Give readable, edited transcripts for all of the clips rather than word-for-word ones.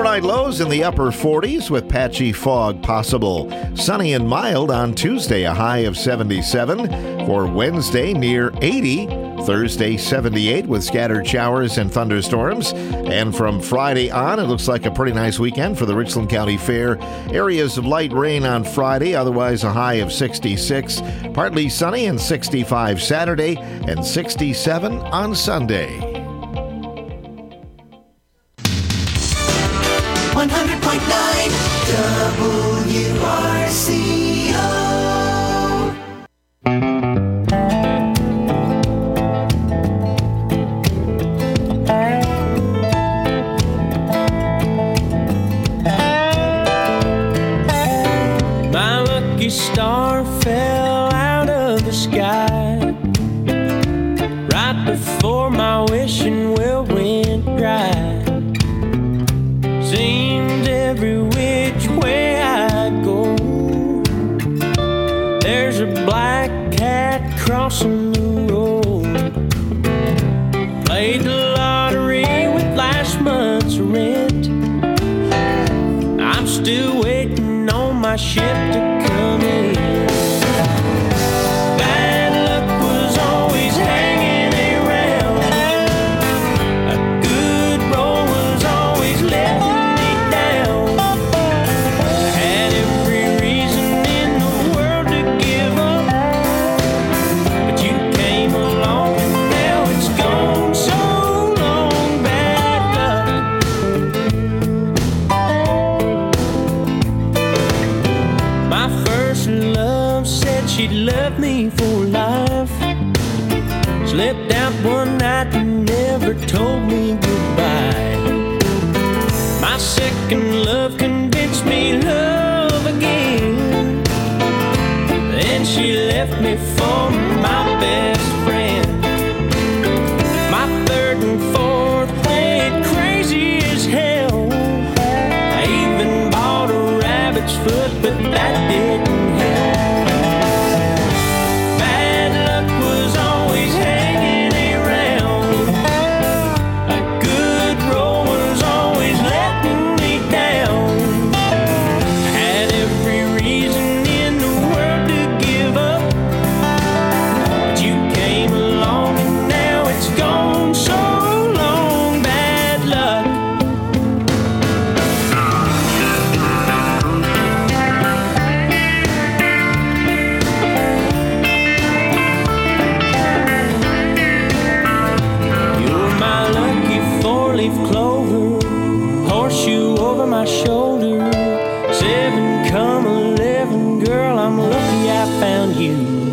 Overnight lows in the upper 40s with patchy fog possible. Sunny and mild on Tuesday, a high of 77. For Wednesday, near 80. Thursday, 78 with scattered showers and thunderstorms. And from Friday on, it looks like a pretty nice weekend for the Richland County Fair. Areas of light rain on Friday, otherwise a high of 66. Partly sunny and 65 Saturday and 67 on Sunday. 100.9 WRCO. My lucky star fell out of the sky right before my wishing well went dry. Seems every which way I go, there's a black cat crossing the road. Played the lottery with last month's rent. I'm still waiting on my ship to come in. Bad luck was always hanging around. A good roll was always letting me down. I had every reason in the world to give up, but you came along and now it's gone so long. Bad luck. My first love said she'd love me for life. Slipped out one night and never told me goodbye. My second love convinced me love again. Then she left me for my best friend. My third and fourth went crazy as hell. I even bought a rabbit's foot, but that didn't help. Bad luck was always hanging around. A good roll was always letting me down. I had every reason in the world to give up, but you came along and now it's gone so long. Bad luck. You're my lucky four-leaf clover, horseshoe over my shoulder. 7 come 11, girl, I'm lucky I found you.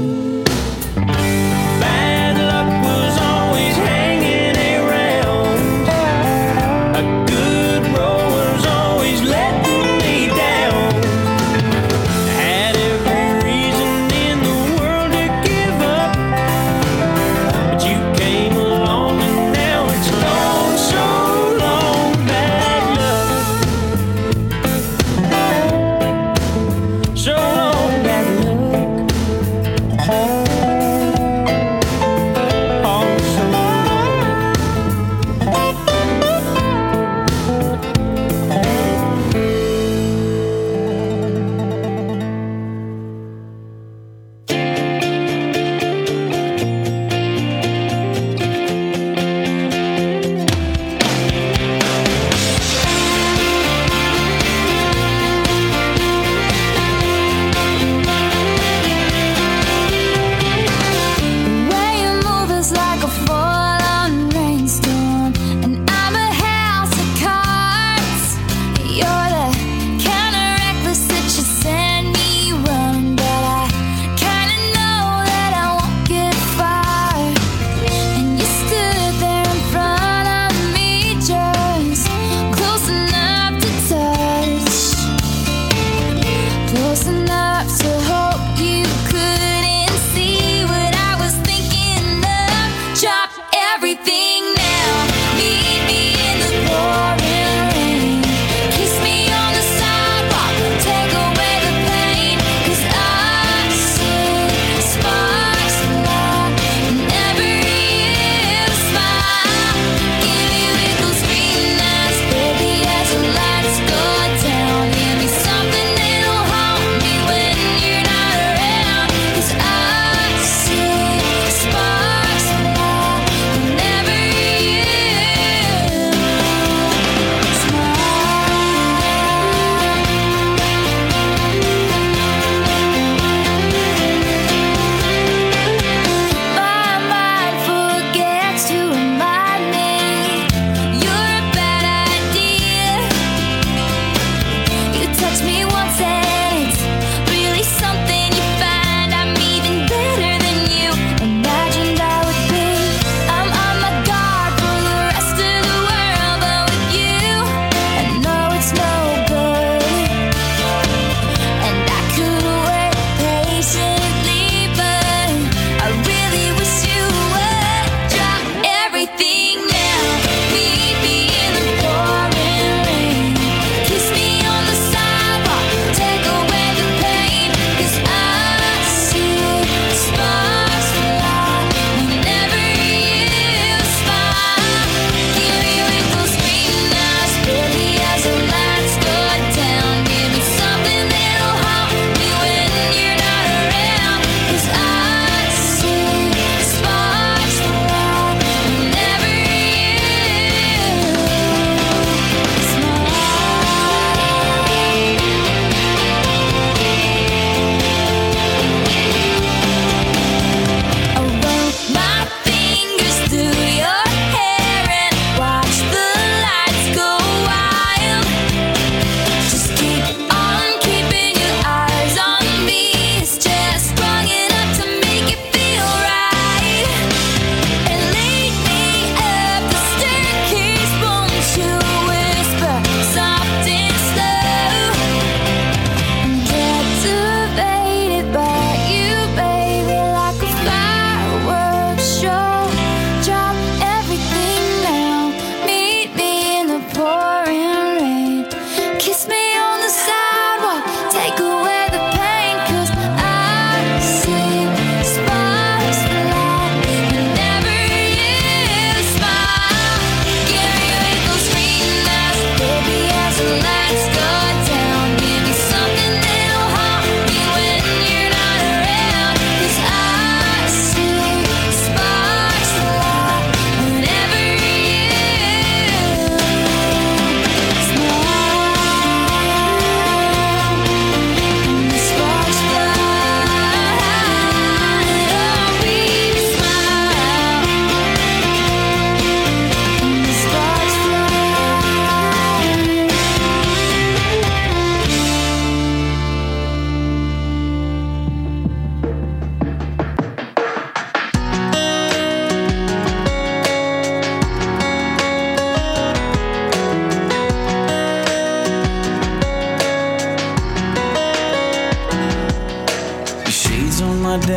Bad luck was always hanging around. A good roll was always letting me down. I had every reason in the world to give up, but you came along and now it's gone so long. Bad luck. So long, bad luck.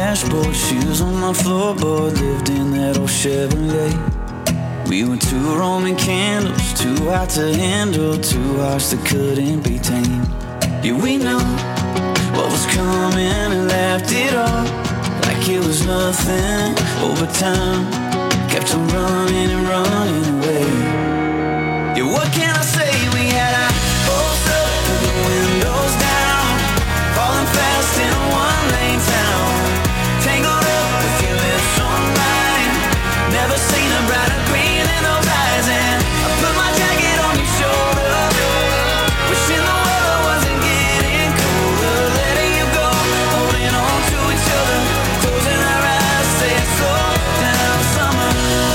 dashboard, shoes on my floorboard. Lived in that old Chevrolet. We were two Roman candles, too hot to handle, two hearts that couldn't be tamed. Yeah, we knew what was coming and laughed it off like it was nothing. Over time, kept on running and running away. Yeah, what can I say? We had our hopes up with the windows down, falling fast in a one-lane town. Tangled up with your lips on mine, never seen a brighter green in those eyes. And I put my jacket on your shoulder, wishing the weather wasn't getting colder. Letting you go, holding on to each other, closing our eyes, saying slow down summer.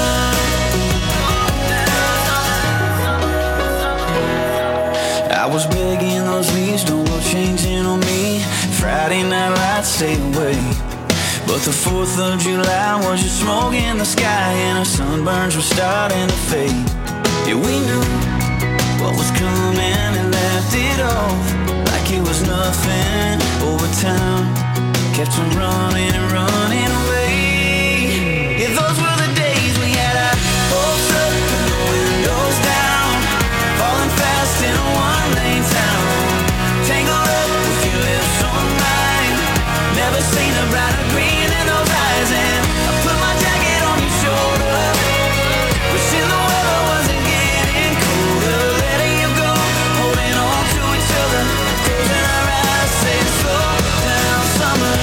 I was begging those leaves, don't go changing on me. Friday night lights, stay away. But the 4th of July was just smoke in the sky, and our sunburns were starting to fade. Yeah, we knew what was coming and laughed it off like it was nothing. Over time, kept on running and running away. Yeah, those were the days we had our hopes up and the windows down, falling fast in a one-lane town. Tangled up with your lips on mine, never seen a brighter green in those eyes. And I put my jacket on your shoulder, wishing the weather wasn't getting colder. Letting you go, holding on to each other, closing our eyes, saying slow down summer.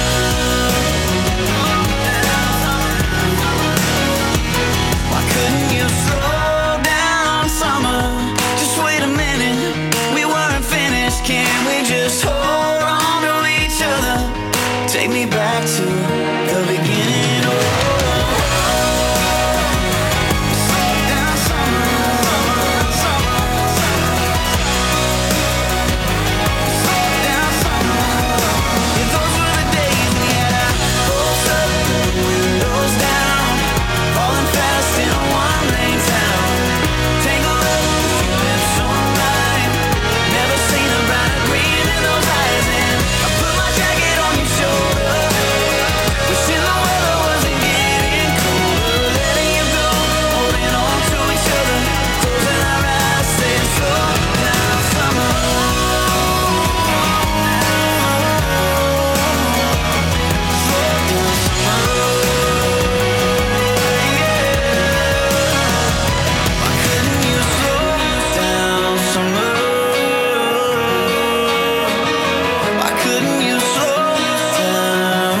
Why couldn't you slow down summer? Just wait a minute, we weren't finished. Can't we just hold on to each other? Take me back to the beginning. Oh, slow down summer, summer, summer. Slow down summer. Yeah, those were the days we had our hopes up, the windows down, falling fast in a one-lane town. Tangled up with your lips on mine, never seen a brighter green in those eyes. And I put my jacket on your shoulder, wishing the weather wasn't getting colder. Letting you go, holding on to each other, closing our eyes, saying slow down summer. Slow down summer. Why couldn't you slow down summer? Why couldn't you slow down?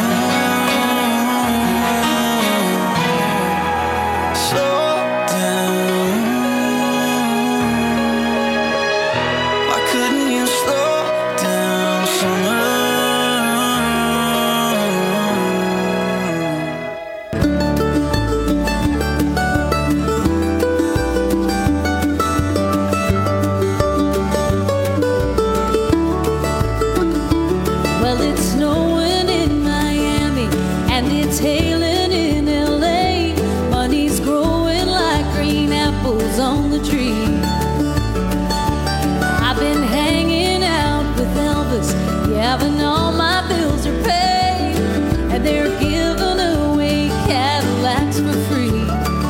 Slow down. Why couldn't you slow down summer? Well, it's snowing in Miami and it's hailing in LA. Money's growing like green apples on the tree. I've been hanging out with Elvis, yeah, but all my bills are paid, and they're giving away Cadillacs for free.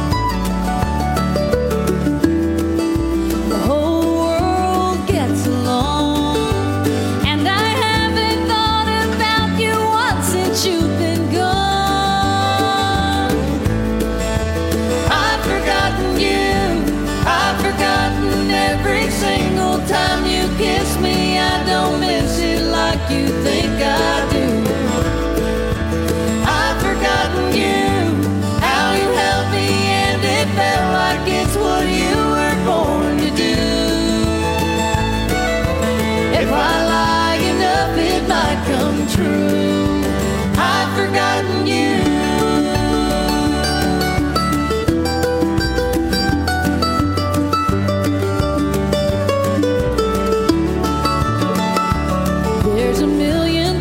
The whole world gets along, and I haven't thought about you once since you've been gone. I've forgotten you, I've forgotten every single time you kiss me. I don't miss it like you think I do. I've forgotten you, how you held me, and it felt like it's what you were born to do. If I lie enough, it might come true. I've forgotten you. There's a million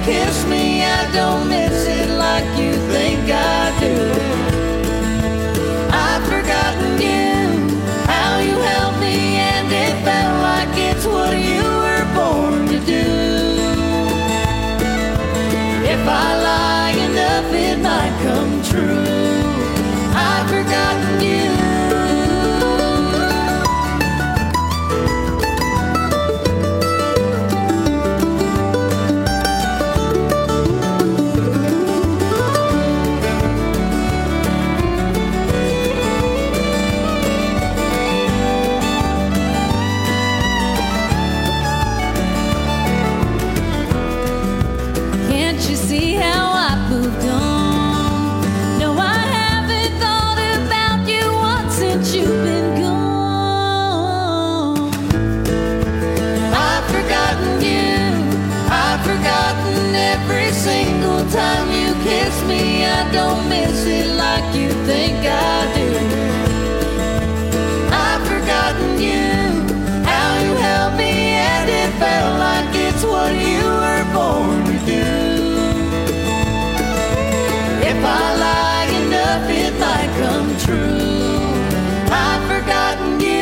kiss me, I don't miss it like you think I do. I've forgotten you, how you held me, and it felt like it's what you were born to do. If I lie enough, it might come true. I've forgotten you. Can't you see how I've moved on? No, I haven't thought about you once since you've been gone. I've forgotten you, I've forgotten every single time you kiss me. I don't miss it like you think I do. I've forgotten you, how you held me, and it felt like it's what you were born to do. If I lie enough, it might come true. I've forgotten you.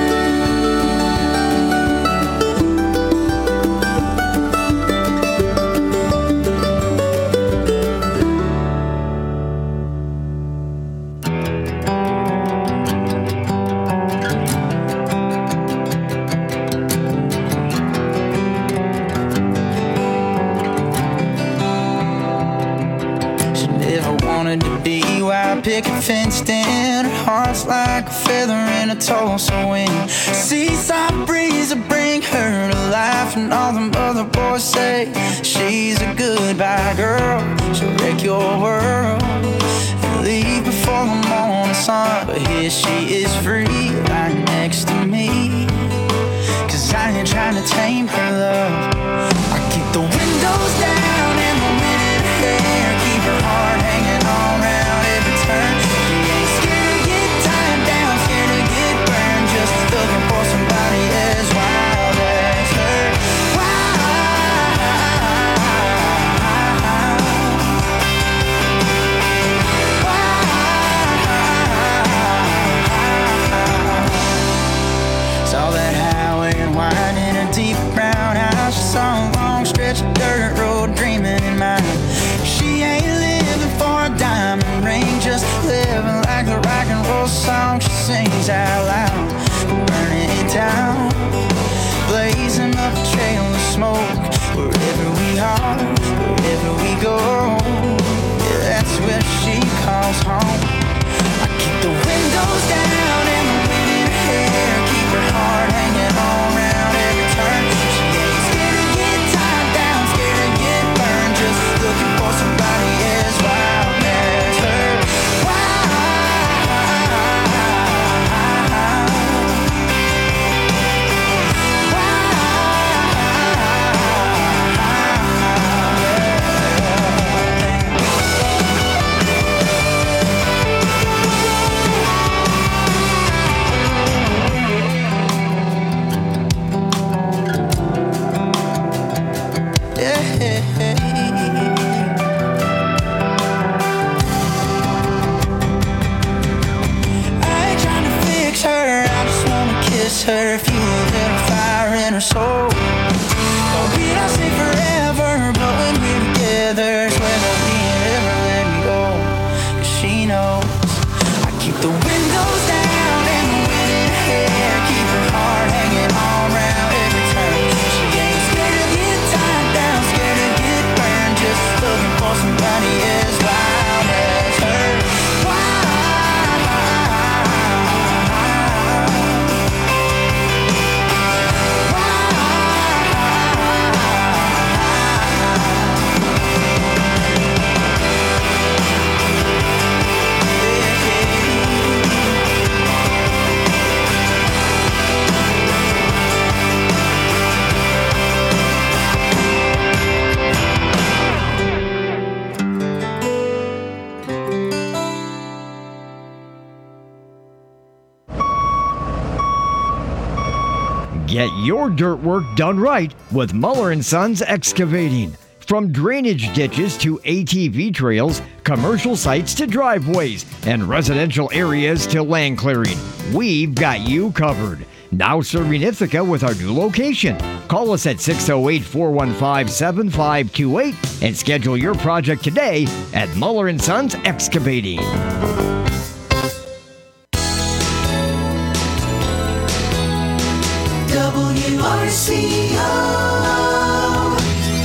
She never wanted to be wild picket fenced in. Her heart's like a feather in a Tulsa wind. Seaside breeze will bring her to life, and all the other boys say she's a goodbye girl. She'll wreck your world and leave before the morning sun. But here she is free, right next to me. 'Cause I ain't trying to tame her love. I keep the windows down and the wind in her hair, keep her heart hanging on round every turn. She ain't scared to get tied down, scared to get burned, just looking for somebody as wild as her. Saw that highway and winding her deep brown eyes. She saw a long stretch of dirt road dreaming in mind. She ain't living for a diamond ring, just living like the rock and roll song she sings out loud. Burning it down, blazing up a trail of smoke. Wherever we are, wherever we go, yeah, that's where she calls home. I keep the windows down and the wind in her hair, keep her heart hanging on round every turn. She ain't scared to get tied down, scared to get burned, just looking for somebody as wild as her. Her, feel a little fire in her soul. Oh, we don't say forever, but when we're together, swear that we ain't ever let me go. 'Cause she knows I keep the windows down and the wind in her hair, keep her heart hanging on round every turn. She ain't scared to get tied down, scared to get burned, just looking for somebody as wild as her. Get your dirt work done right with Muller & Sons Excavating. From drainage ditches to ATV trails, commercial sites to driveways, and residential areas to land clearing, we've got you covered. Now serving Ithaca with our new location. Call us at 608-415-7528 and schedule your project today at Muller & Sons Excavating. WRCO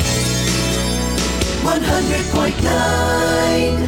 100.9.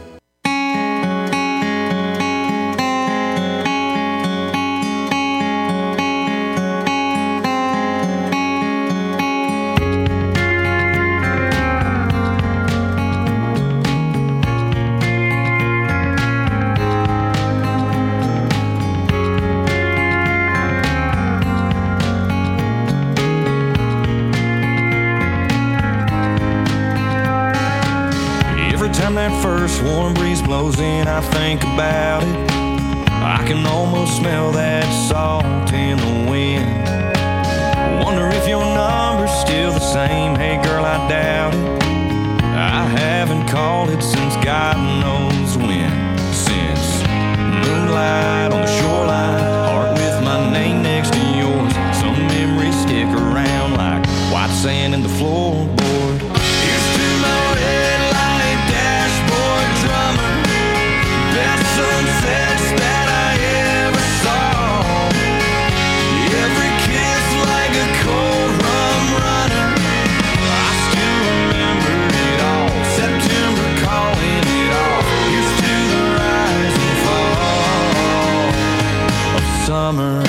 That first warm breeze blows in, I think about it. I can almost smell that salt in the wind. Wonder if your number's still the same. Hey girl, I doubt it. I haven't called it since God knows when. Since moonlight on the shoreline, heart with my name next to yours. Some memories stick around like white sand in the floorboard. Here's to my red light dashboard drummer, best sunsets that I ever saw. Every kiss like a cold rum runner. I still remember it all. September calling it off. Here's to the rise and fall of summer.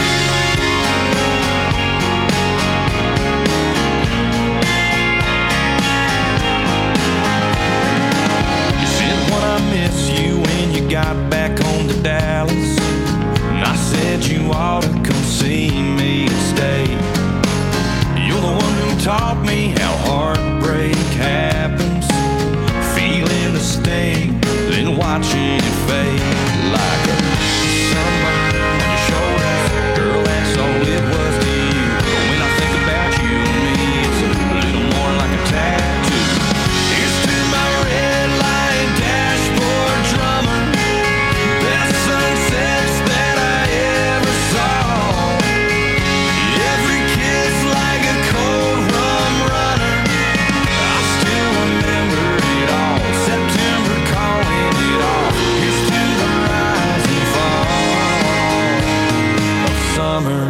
Got back home to Dallas, and I said you ought to come see me and stay. You're the one who taught me how heartbreak happens, feeling the sting, then watching it fade like a sunburn on your shoulders. Girl, that's all it was to you. But when I think about you and me, it's a little more like a tattoo. Here's to my red light dashboard drummer, sunsets that I ever saw. Every kiss like a cold rum runner. I still remember it all. September calling it off. Here's to the rise and fall of summer.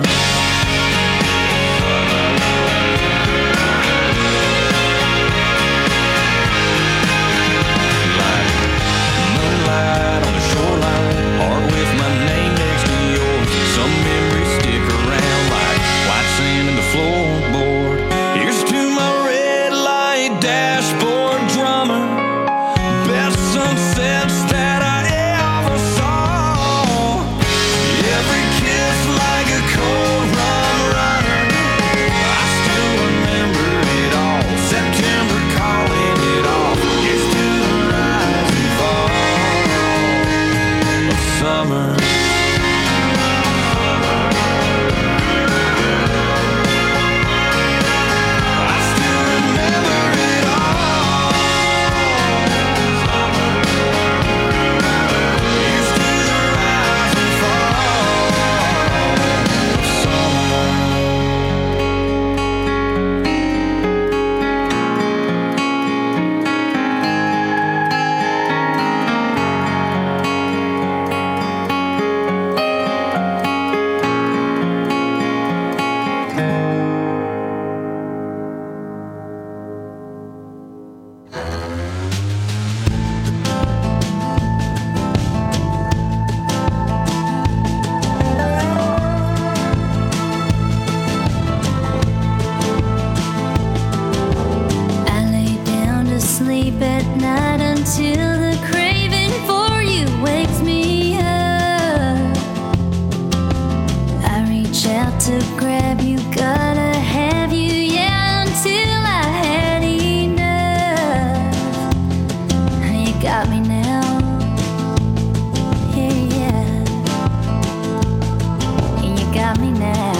Like moonlight on the shoreline, heart with my name next to yours. Some memories stick around like white sand in the floorboard. Here's to my red light dashboard drummer, best sunsets that I ever saw. Every kiss like a cold rum runner. I still remember it all. September calling it off. Here's to the rise and fall of summer. I still remember it all. Here's to the rise and fall of summer. I lay down to sleep at night until the craving for you wakes me up. I reach out to grab you, gotta have you, yeah, until I had enough. You got me now, yeah, yeah. You got me now.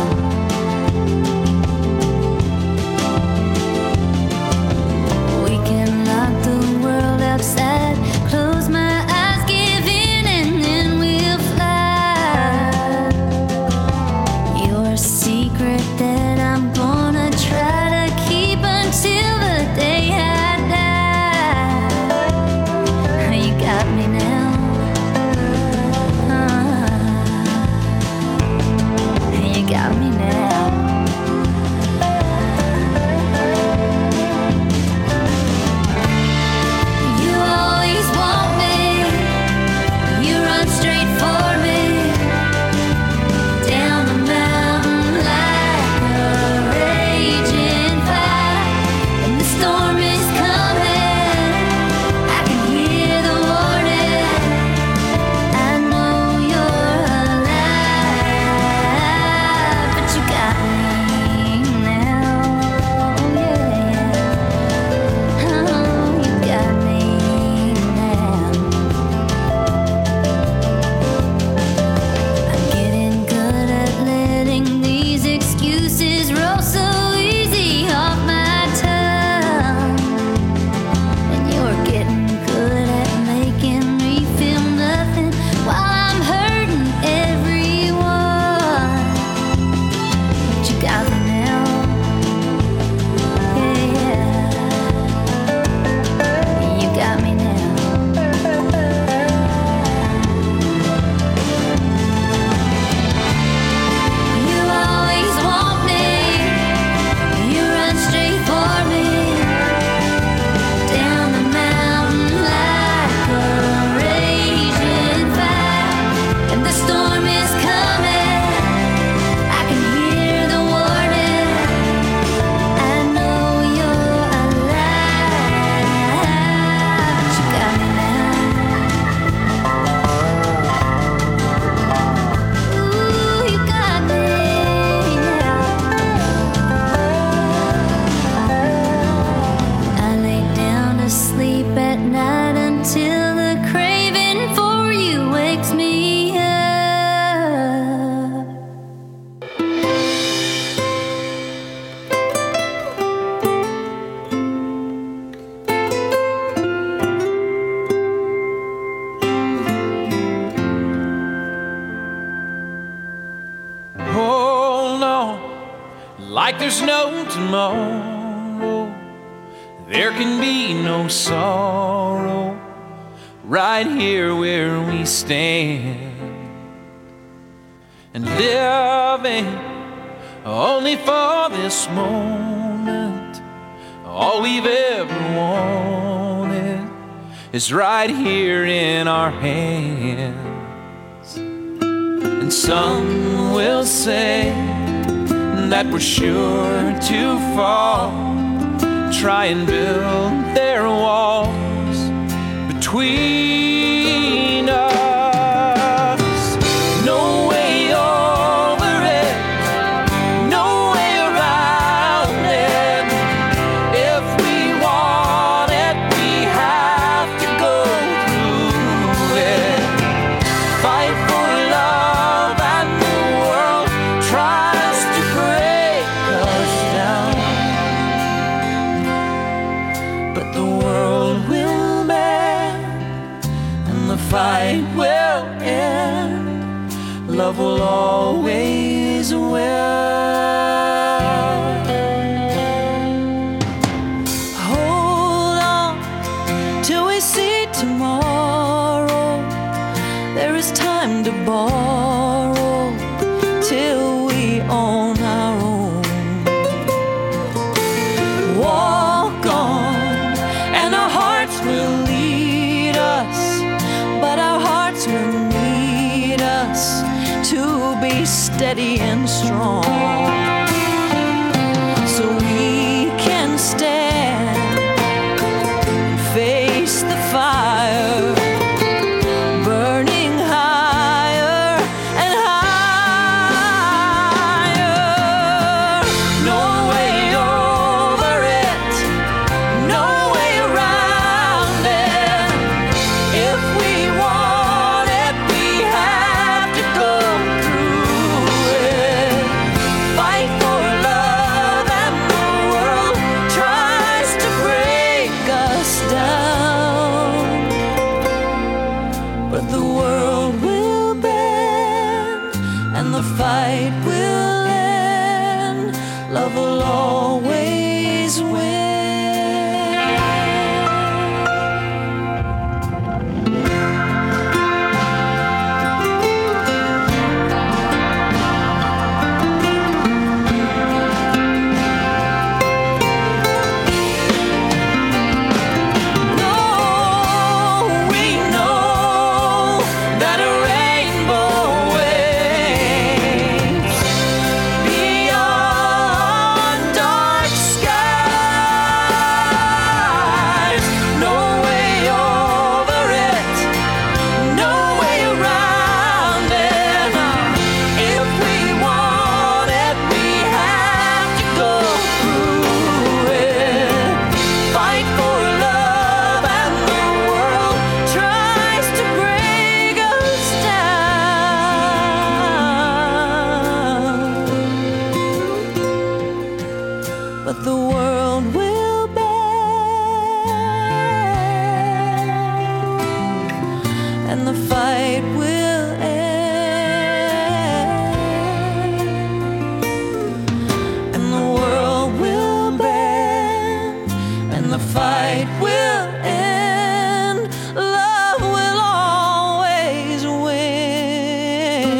like there's no tomorrow. There can be no sorrow right here where we stand. And living only for this moment, all we've ever wanted is right here in our hands. And some will say that we're sure to fall, try and build their walls between us. No way over it, no way around it. If we want it, we have to go through it. Fight for love and the world tries to break us down. But the world will bend and the fight will end. Love will always win. Hold on till we see tomorrow. There is time to borrow till we own our own. Walk on and our hearts will lead us, but our hearts will need us to be steady and strong, so we can stand and face the fire, burning higher and higher. No way over it, no way around it. If we want it, we have to go through it. Fight for love and the world tries to break us down. But the world will bend and the fight will end. Love will always win. No, we know that a rainbow waves beyond dark skies. No way over it, no way around it. If we want it, we have to go through it. Fight for love and the world tries to break us down. But the world will bend and the fight will end. And the world will bend and the fight will end. Love will always win.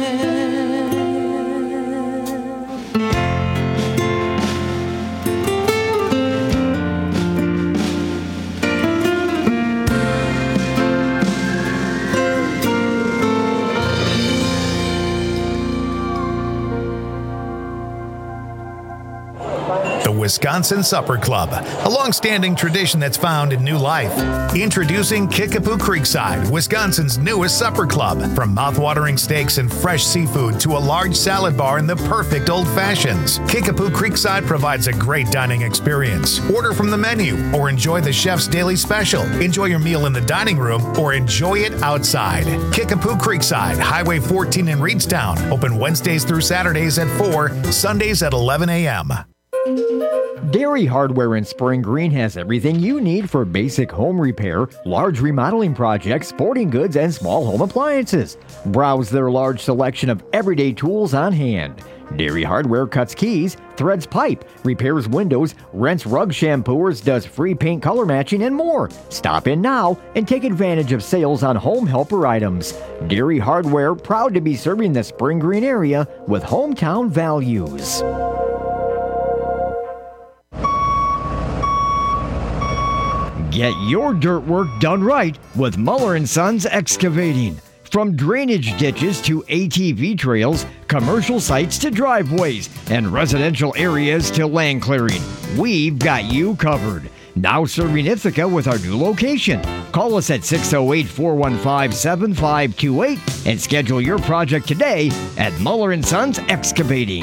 The Wisconsin Supper Club, a long-standing tradition that's found in new life. Introducing Kickapoo Creekside, Wisconsin's newest supper club. From mouth-watering steaks and fresh seafood to a large salad bar and the perfect old fashions, Kickapoo Creekside provides a great dining experience. Order from the menu or enjoy the chef's daily special. Enjoy your meal in the dining room or enjoy it outside. Kickapoo Creekside, Highway 14 in Reedstown. Open Wednesdays through Saturdays at 4, Sundays at 11 a.m. Dairy Hardware in Spring Green has everything you need for basic home repair, large remodeling projects, sporting goods, and small home appliances. Browse their large selection of everyday tools on hand. Dairy Hardware cuts keys, threads pipe, repairs windows, rents rug shampooers, does free paint color matching, and more. Stop in now and take advantage of sales on home helper items. Dairy Hardware, proud to be serving the Spring Green area with hometown values. Get your dirt work done right with Muller & Sons Excavating. From drainage ditches to ATV trails, commercial sites to driveways, and residential areas to land clearing, we've got you covered. Now serving Ithaca with our new location. Call us at 608-415-7528 and schedule your project today at Muller & Sons Excavating.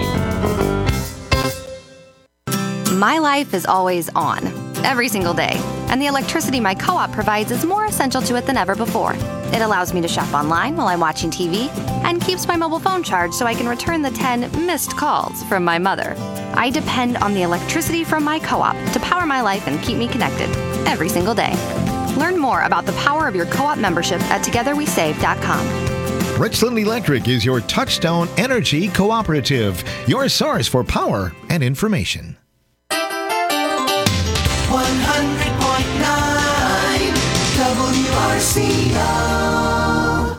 My life is always on, every single day, and the electricity my co-op provides is more essential to it than ever before. It allows me to shop online while I'm watching TV and keeps my mobile phone charged so I can return the 10 missed calls from my mother. I depend on the electricity from my co-op to power my life and keep me connected every single day. Learn more about the power of your co-op membership at togetherwesave.com. Richland Electric is your touchstone energy cooperative, your source for power and information. 100.9 WRCO.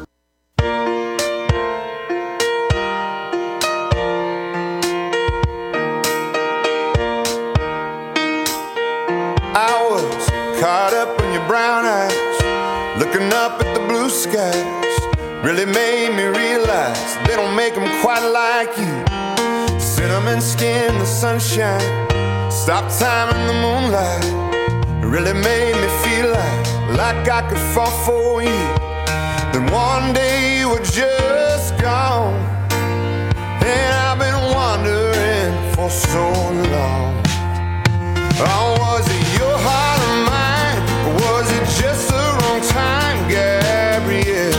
I was caught up in your brown eyes, looking up at the blue skies. Really made me realize they don't make them quite like you. Cinnamon skin, the sunshine, stop time in the moonlight. It really made me feel like I could fall for you. Then one day you were just gone, and I've been wondering for so long. Oh, was it your heart or mine, or was it just the wrong time, Gabrielle?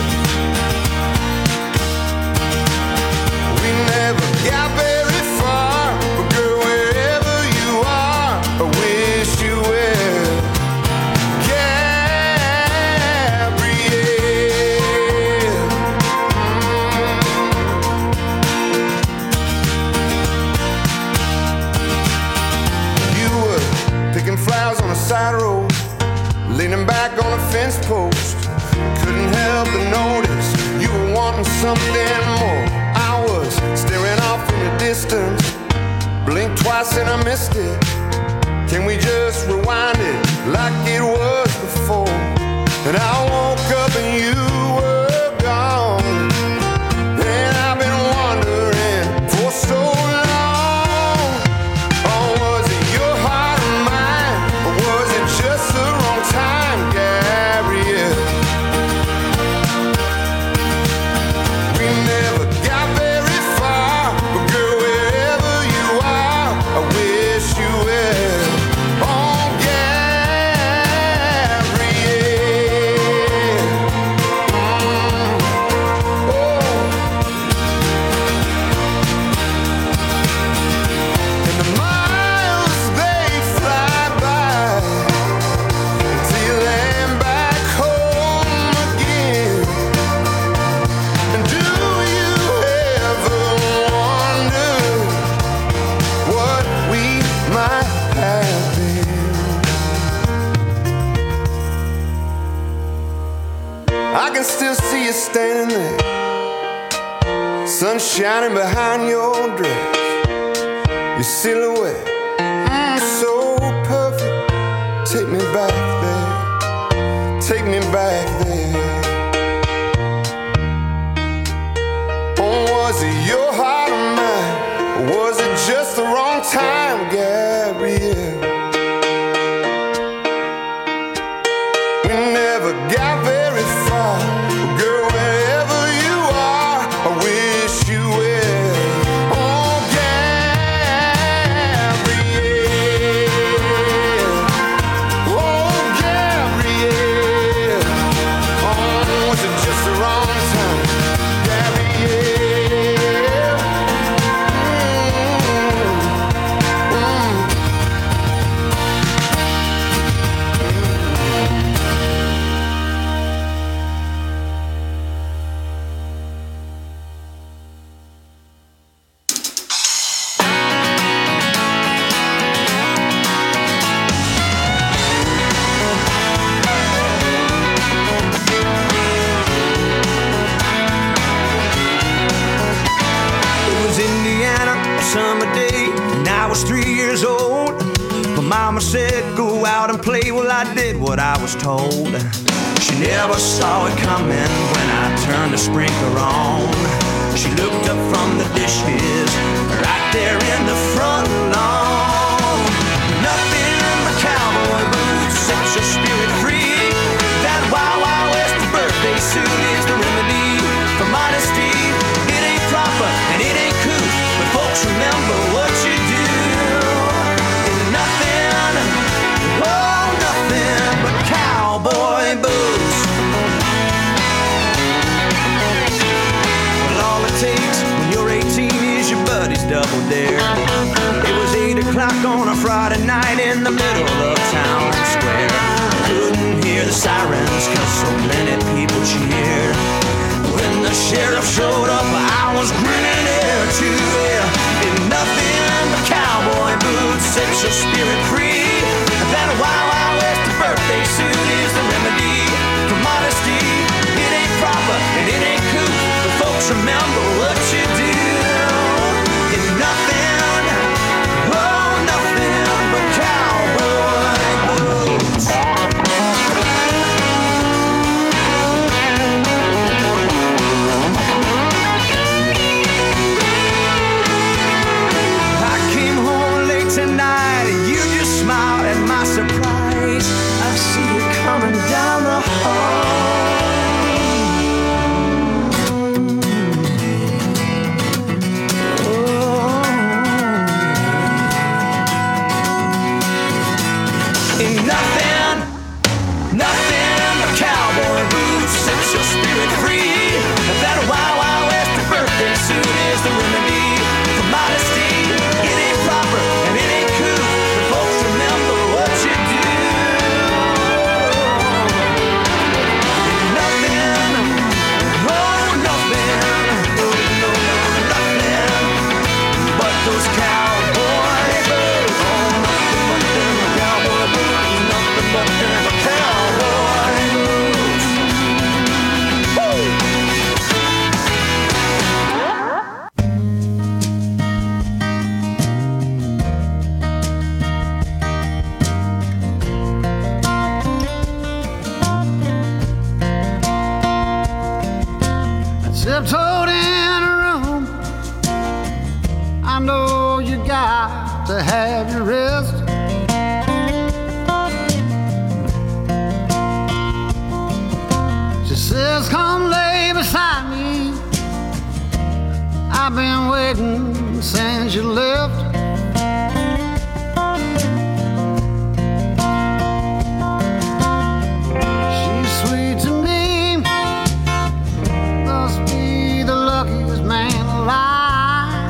We never got very far, but girl, wherever you are, I wish you well. Gabrielle. You were picking flowers on a side road, leaning back on a fence post. Couldn't help but notice you were wanting something more. I was staring off in the distance, blinked twice and I missed it. Can we just rewind it like it was before? And I woke up and you were gone, and I've been wondering for so long. Oh, was it your heart or mine, or was it just the wrong time, Gabrielle? We never got very far, but girl, wherever you are, I wish you well. Oh, and the miles they fly by until you land back home again. And do you ever wonder what we might have been? I can still see you standing there, sun shining behind your dress. Your silhouette, so perfect. Take me back there, take me back there. Oh, was it your heart or mine, or was it just the wrong time, Gabrielle? We never got very far, but girl, wherever you are, I wish you well. Oh, Gabrielle. Oh, Gabrielle. Oh, was it just the wrong time, Gabrielle? mama said, go out and play. Well, I did what I was told. She never saw it coming when I turned the sprinkler on. She looked up from the dishes right there in the front lawn. Nothing but cowboy boots sets your spirit free. That Wild Wild West birthday suit is the remedy for modesty. It ain't proper and it ain't cool, but folks remember what you do. Cowboy boots. Well, all it takes when you're 18 is your buddy's double dare. It was 8 o'clock on a Friday night in the middle of town square. Couldn't hear the sirens cause so many people cheered. When the sheriff showed up, I was grinning ear to ear. Ain't nothing but cowboy boots sets your spirit free. That Wild Wild West birthday suit is the remedy for modesty. It ain't proper and it ain't cool, but folks remember what you do. It's nothing, oh nothing but cowboy boots. I came home late tonight and you just smiled at my surprise. I see you coming down the hall. Ain't nothing but cowboy boots sets your spirit free. That Wild Wild West birthday suit is the remedy for modesty. It ain't proper and it ain't cool, but folks remember what you do. Those cowboy boots, oh, nothing but them cowboy boots, nothing but them cowboy boots. Woo! Tiptoed in a room, I know you got to have your rest. She says, come lay beside me. I've been waiting since you left. She's sweet to me, must be the luckiest man alive.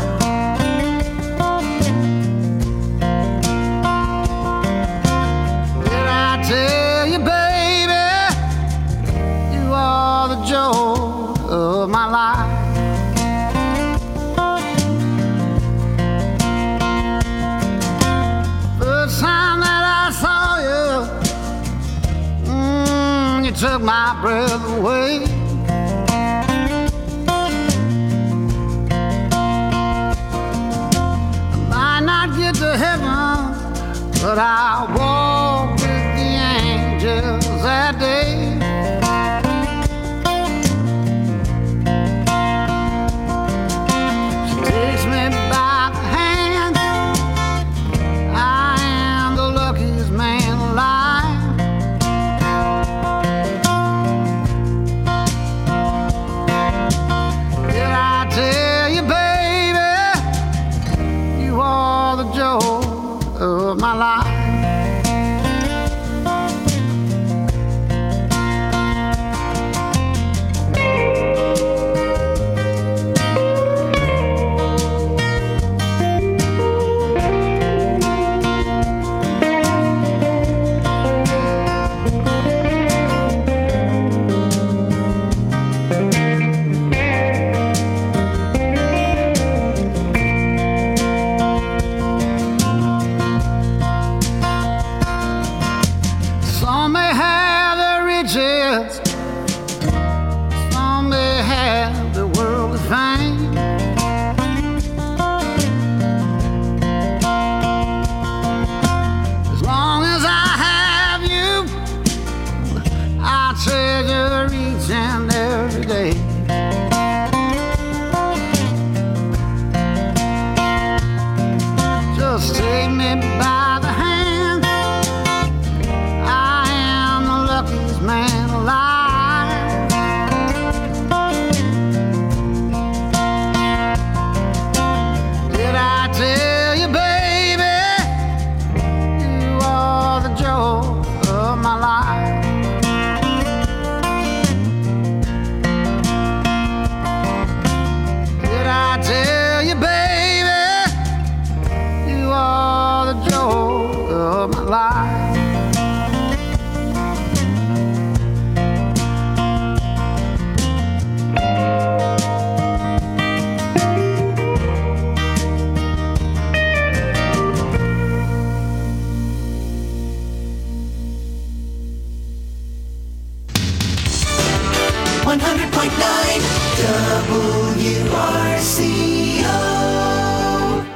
Did I tell you, baby, you are the joy of my life? First time that I saw you, you took my breath away. I might not get to heaven, but I'll walk with the angels that day. She takes me by the hand. I am the luckiest man alive. Did I tell you, baby, you are the joy of my life? day. Just take me by the hand. I am the luckiest man alive. Did I tell you, baby, you are the joy of my life? Did I tell you, baby, you are the joy of my life? WRCO.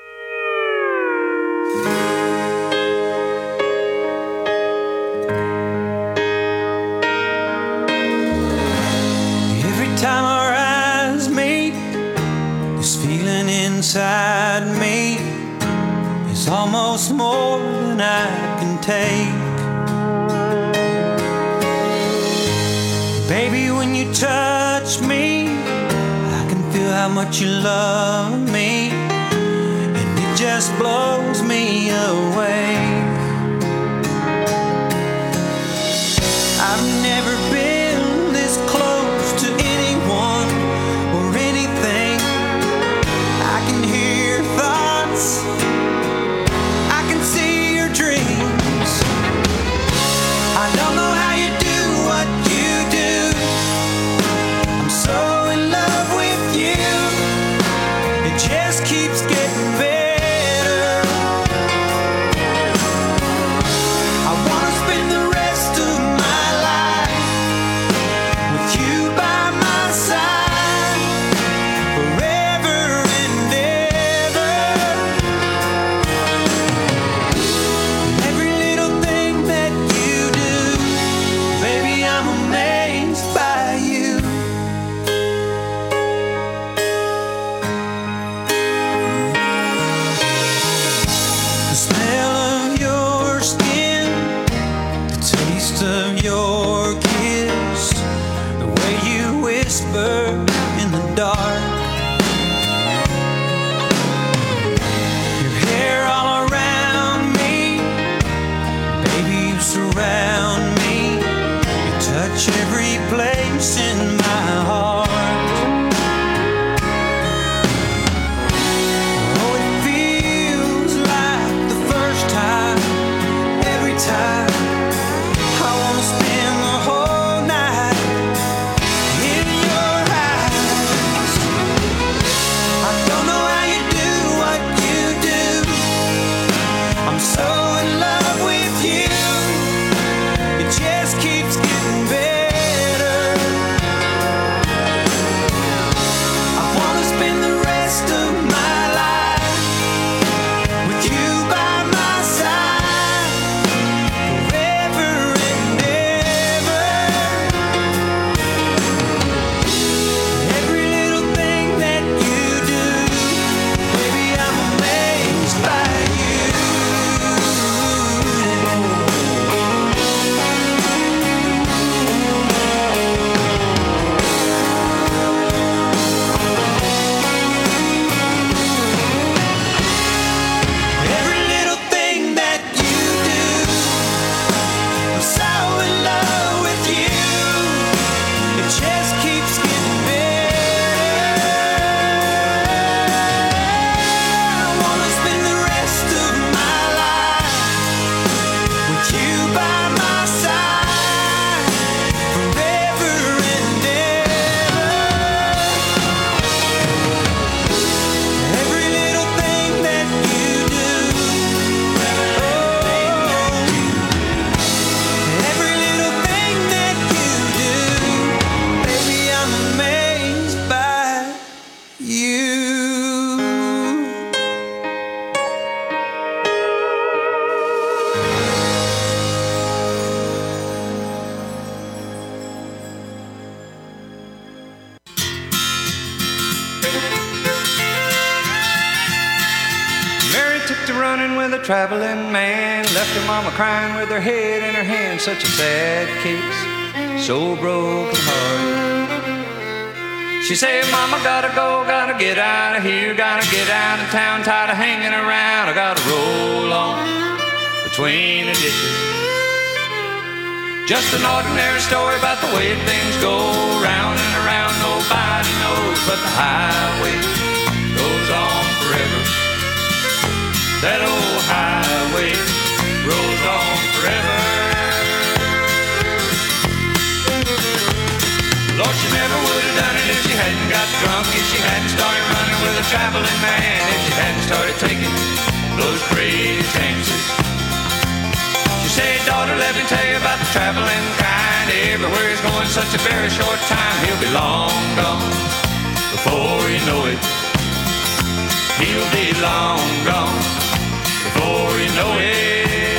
Every time our eyes meet, this feeling inside me is almost more than I can take. Baby, when you touch me, I can feel how much you love me, and it just blows me away. I've never been this close to anyone or anything. I can hear your thoughts, I can see your dreams. I don't know how you do what you do. I'm so in love with you. It just keeps getting better. I wanna spend the rest of my life with you by my side, forever and ever. Every little thing that you do, baby, I'm amazed by you. The smell of your skin, the taste of your kiss, the way you whisper in the dark, your hair all around me, baby, you surround me, you touch every place in my heart. Oh, it feels like the first time, every time. I wanna spend the whole night in your eyes. I don't know how you do what you do. I'm so in love with you. It just keeps getting better. a traveling man. Left her mama crying with her head in her hand. Such a sad case, so broken hearted. She said, Mama, gotta go, gotta get out of here. Gotta get out of town, tired of hanging around. I gotta roll on between the ditches. Just an ordinary story about the way things go. Round and around, nobody knows, but the highway goes on forever. That old highway rolls on forever. Lord, she never would have done it if she hadn't got drunk, if she hadn't started running with a traveling man, if she hadn't started taking those crazy chances. She said, daughter, let me tell you about the traveling kind. Everywhere he's going such a very short time. He'll be long gone before you know it. He'll be long gone before you know it.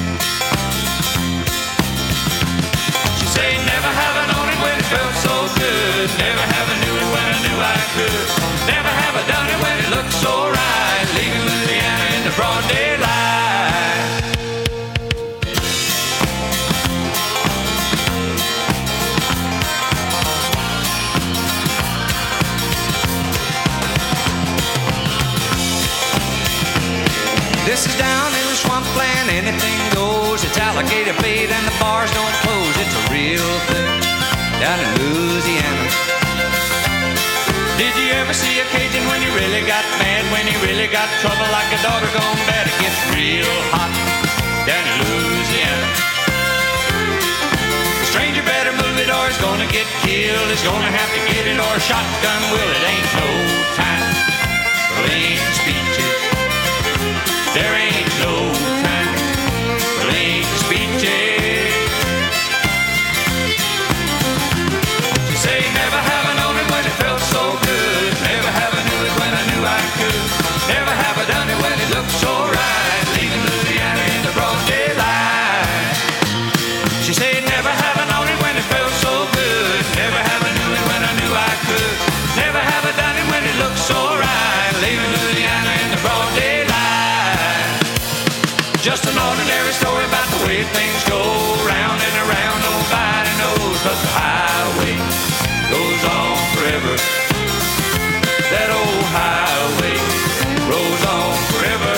She said, never have I known it when it felt so good. Never have I knew it when I knew I could. Never have I done it when it looked so right. Leaving Louisiana in the broad daylight. This is down in the swampland, anything goes. It's alligator bait and the bars don't close. It's a real thing down in Louisiana. Did you ever see a Cajun when he really got mad? When he really got trouble like a daughter gone bad? It gets real hot down in Louisiana. The stranger better move it or he's gonna get killed. He's gonna have to get it or a shotgun will. It ain't no time for lame speeches. There ain't no time for lame speeches. She say, never have I known it when it felt so good. Never have I knew it when I knew I could. Never have I done it when it looked so right. Leaving Louisiana in the broad daylight. She said, never have I known it when it felt so good. Never have I knew it when I knew I could. Never have I done it when it looked so right. Leaving Louisiana in the broad daylight. Just an ordinary story about the way things go. Round and around, nobody knows, but the highway goes on forever. That old highway rolls on forever.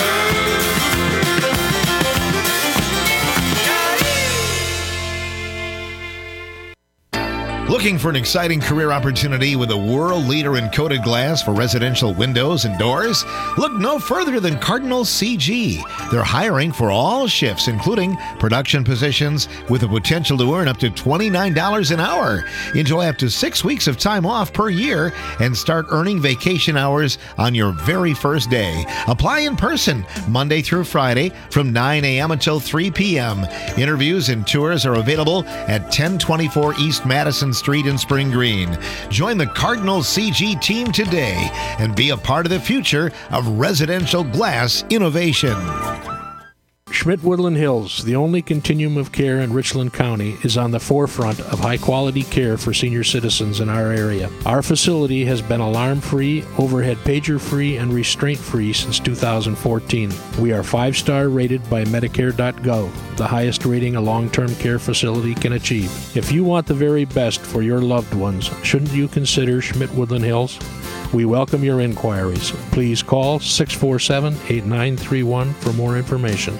Looking for an exciting career opportunity with a world leader in coated glass for residential windows and doors? Look no further than Cardinal CG. They're hiring for all shifts, including production positions, with the potential to earn up to $29 an hour. Enjoy up to 6 weeks of time off per year and start earning vacation hours on your very first day. Apply in person Monday through Friday from 9 a.m. until 3 p.m. Interviews and tours are available at 1024 East Madison Street in Spring Green. Join the Cardinal CG team today and be a part of the future of residential glass innovation. Schmidt Woodland Hills, the only continuum of care in Richland County, is on the forefront of high-quality care for senior citizens in our area. Our facility has been alarm-free, overhead pager-free, and restraint-free since 2014. We are 5-star rated by Medicare.gov, the highest rating a long-term care facility can achieve. If you want the very best for your loved ones, shouldn't you consider Schmidt Woodland Hills? We welcome your inquiries. Please call 647-8931 for more information.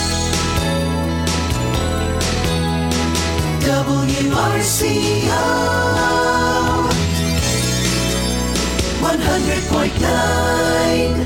WRCO 100.9.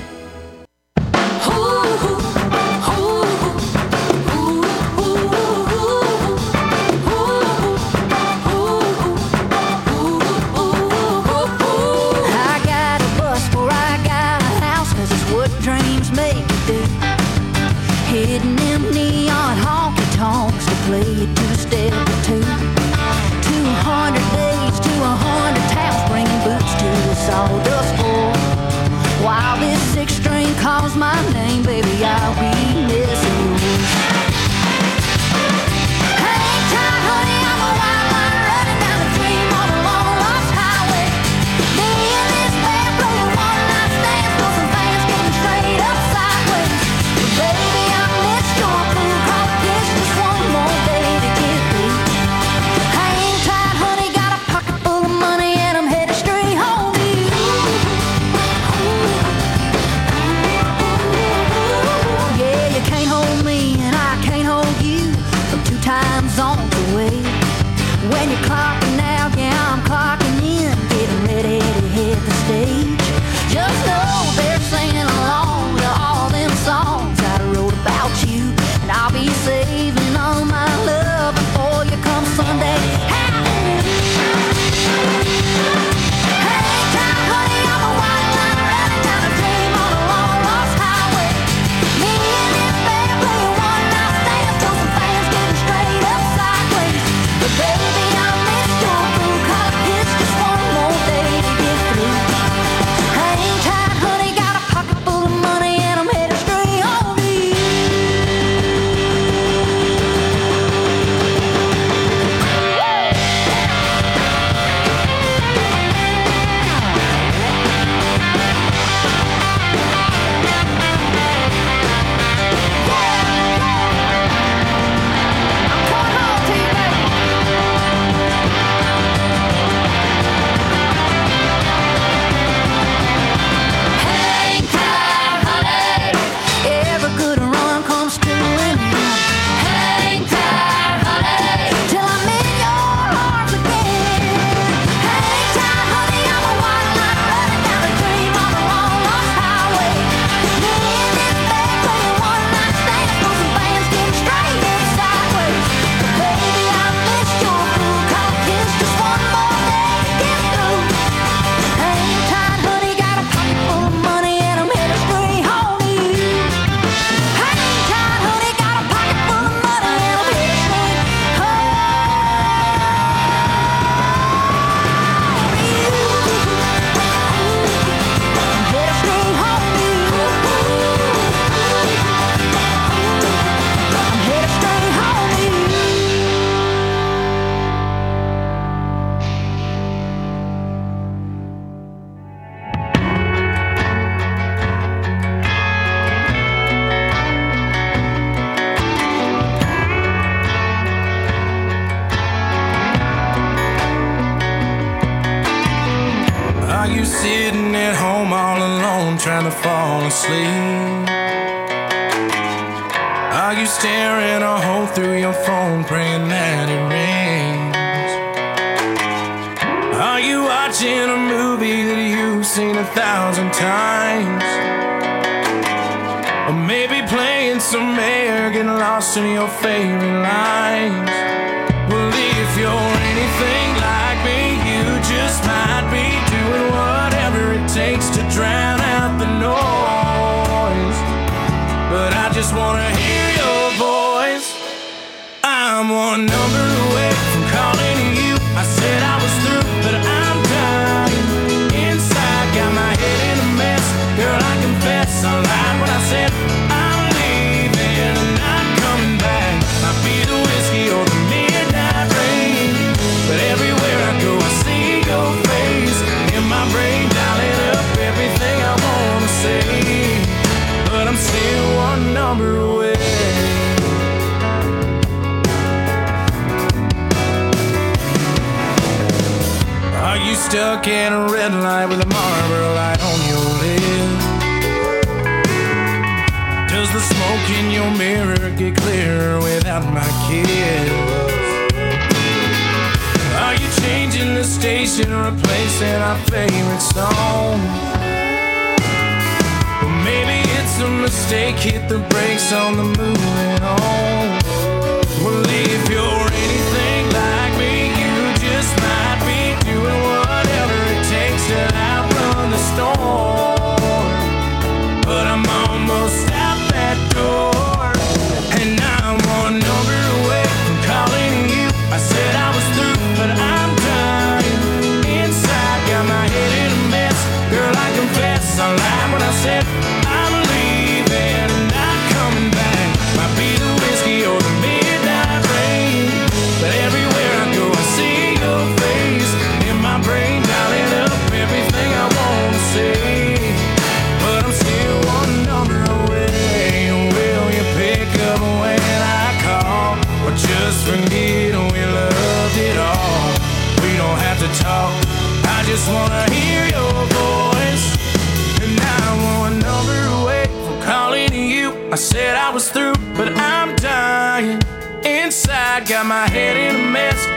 Hitting them neon honky-tonks to play a two-step or two. 200 days to 100 towns, bringing boots to the sawdust floor. While this 6 sitting at home all alone trying to fall asleep? Are you staring a hole through your phone praying that it rains? Are you watching a movie that you've seen 1,000 times? Or maybe playing some air, getting lost in your favorite lines? Well, if you're anything like me, you just might be doing whatever it takes to drown out the noise. But I just wanna hear your voice. I'm one number away from calling you. I said I was through, but I'm dying inside, got my head in a mess. Girl, I confess I lied when I said I'm leaving and not coming back. Might be the whiskey or the midnight rain, but everywhere I go I see your face in my brain, dialing up everything I wanna say. But I'm still one number away. Are you stuck in a red light with a Marlboro light on your lip? Does the smoke in your mirror get clearer without my kiss? Are you changing the station, replacing our favorite song? Or maybe it's a mistake, hit the brakes on the moving on. Well, if you're anything like me, you just might be doing whatever it takes to outrun the storm. But I'm almost out that door, and I'm one number away from calling you. I said I was through, but I'm dying inside, got my head in a mess. Girl, I confess I lied when I said I'm leaving and not coming back. Might be the whiskey or the midnight rain, but everywhere I go I see your face in my brain, dialing up everything I wanna say. But I'm still one number away. Will you pick up when I call, or just forget we loved it all? We don't have to talk, I just wanna hear your voice. And I'm one number away from calling you. I said I was through, but I'm dying inside, got my head in a mess.